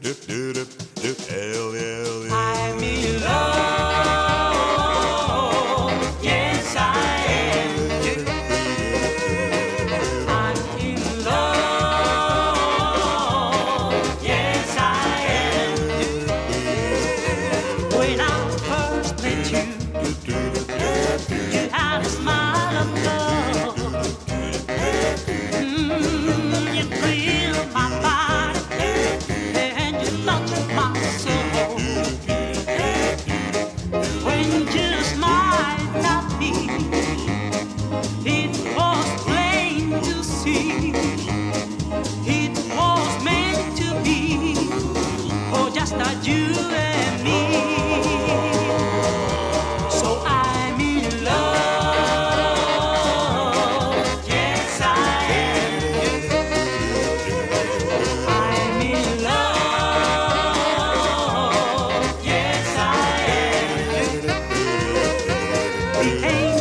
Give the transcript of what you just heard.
I'm in love, yes I am. I'm in love, yes I am. When I first met you, you had a smile of love. You thrilled my body and you touched my soul. When you smiled at me, it was plain to see. It was meant to be, for just you and me. So I'm in love, yes I am. I'm in love, yes I am. We ain't